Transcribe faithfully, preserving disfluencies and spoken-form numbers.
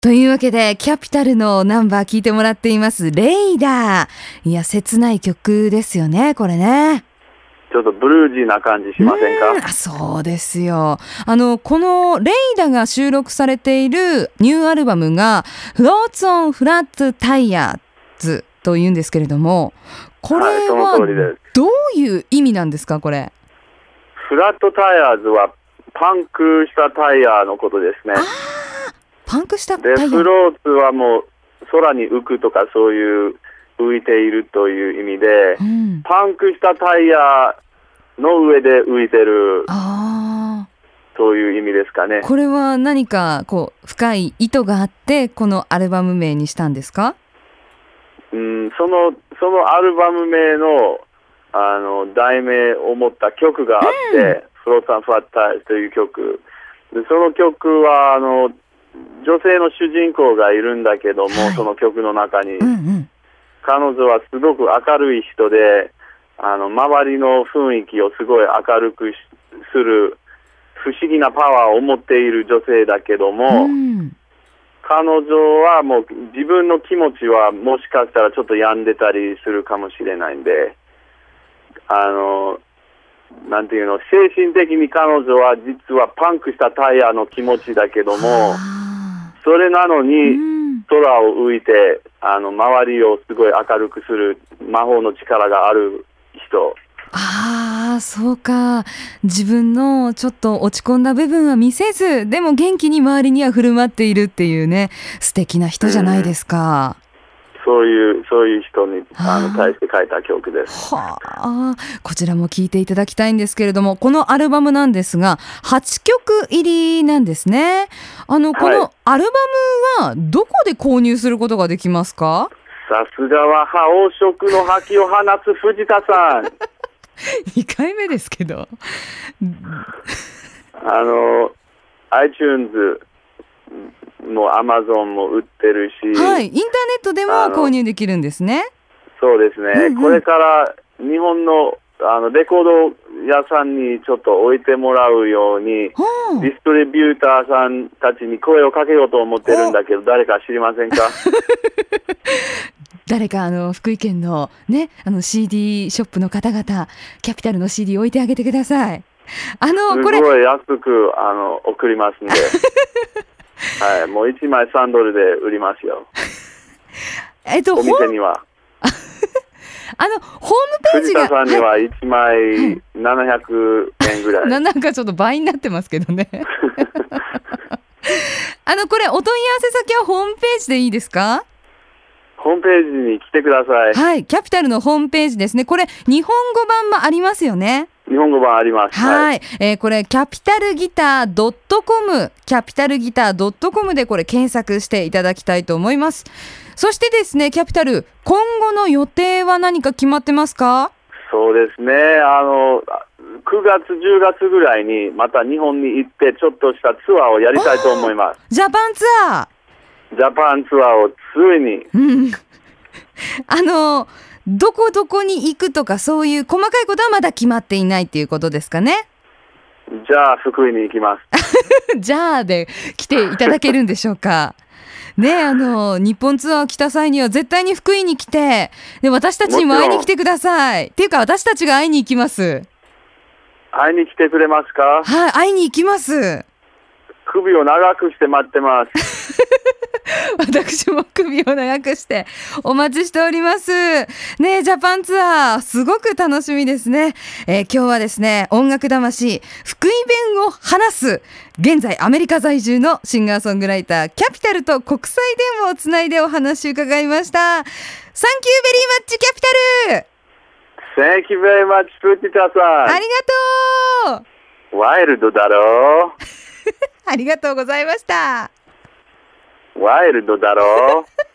というわけでキャピタルのナンバー聞いてもらっていますレイダー。いや切ない曲ですよねこれね。 ちょっとブルージーな感じしませんか？ うん、あそうですよ。あのこのレイダーが収録されているニューアルバムが Floats on Flat Tires というんですけれども、これはどういう意味なんですか？これフラットタイヤーズはパンクしたタイヤのことですね。 あパンクしたタイヤでフローツはもう空に浮くとかそういう浮いているという意味で、うん、パンクしたタイヤの上で浮いてるあそういう意味ですかね。 これは何かこう深い意図があってこのアルバム名にしたんですか？ うん、そのそのアルバム名のあの題名を持った曲があって、うん、フローツ・アン・フラット・タイヤーという曲で、その曲はあの女性の主人公がいるんだけども、はい、その曲の中に、うんうん、彼女はすごく明るい人であの周りの雰囲気をすごい明るくする不思議なパワーを持っている女性だけども、うん、彼女はもう自分の気持ちはもしかしたらちょっと病んでたりするかもしれないんで、あのなんていうの、精神的に彼女は実はパンクしたタイヤの気持ちだけども、それなのに空を浮いてあの周りをすごい明るくする魔法の力がある人。 ああそうか、自分のちょっと落ち込んだ部分は見せずでも元気に周りには振る舞っているっていうね、素敵な人じゃないですか、 うん、そういうそういう人にあの対して書いた曲です。 はあ、こちらも聴いていただきたいんですけれども、このアルバムなんですがはちきょく入りなんですね。あのこのアルバムはどこで購入することができますか？ さすがは覇王色の覇気を放つ藤田さんにかいめですけどあの iTunes も Amazon も売ってるし、 はい、インターネットでも購入できるんですね。 そうですね、うんうん、これから日本のあのレコード屋さんにちょっと置いてもらうように、ディストリビューターさんたちに声をかけようと思ってるんだけど、誰か知りませんか？ 誰かあの福井県のね、あの シーディー ショップの方々、キャピタルの シーディー 置いてあげてください。あのこれすごい安くあの送りますんではい、もういちまいさんドルで売りますよえっとお店にはあのホームページが藤田さんにはいちまいななひゃくえんぐらい、 はい、なんかちょっと倍になってますけどねあのこれお問い合わせ先はホームページでいいですか？ ホームページに来てください。 はい、キャピタルのホームページですね。これ日本語版もありますよね。 日本語版あります。 はい、はい、えー、これキャピタルギター .com キャピタルギター .com でこれ検索していただきたいと思います。そしてですね、キャピタル今後の予定は何か決まってますか？ そうですね、あのくがつじゅうがつぐらいにまた日本に行ってちょっとしたツアーをやりたいと思います。 ジャパンツアージャパンツアーをついに、 うん、あのどこどこに行くとかそういう細かいことはまだ決まっていないっていうことですかね？ じゃあ福井に行きますじゃあで来ていただけるんでしょうかね、あの日本ツアー来た際には絶対に福井に来て、で私たちにも会いに来てください。っていうか私たちが会いに行きます。 会いに来てくれますか？ はい、会いに行きます。 首を長くして待ってます私も首を長くしてお待ちしておりますね。ジャパンツアーすごく楽しみですね、えー、今日はですね音楽魂福井弁を話す現在アメリカ在住のシンガーソングライターキャピタルと国際電話をつないでお話を伺いました。サンキューベリーマッチキャピタル。 Thank you very much 藤田さん、 ありがとう。ワイルドだろうありがとうございました。 ワイルドだろう